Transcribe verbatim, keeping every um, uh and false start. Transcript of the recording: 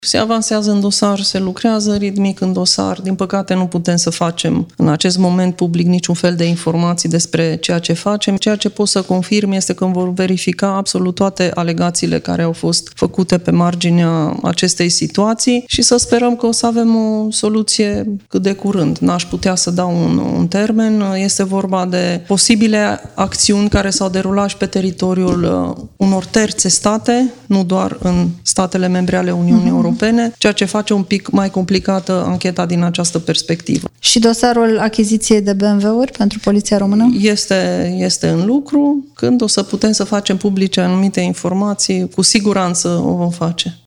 Se avansează în dosar, se lucrează ritmic în dosar. Din păcate nu putem să facem în acest moment public niciun fel de informații despre ceea ce facem. Ceea ce pot să confirm este că vor verifica absolut toate alegațiile care au fost făcute pe marginea acestei situații și să sperăm că o să avem o soluție cât de curând. N-aș putea să dau un, un termen. Este vorba de posibile acțiuni care s-au derulat și pe teritoriul unor terțe state, nu doar în statele membre ale Uniunii mm-hmm. Europene, ceea ce face un pic mai complicată ancheta din această perspectivă. Și dosarul achiziției de B M W-uri pentru Poliția Română? Este, este în lucru. Când o să putem să facem publice anumite informații, cu siguranță o vom face.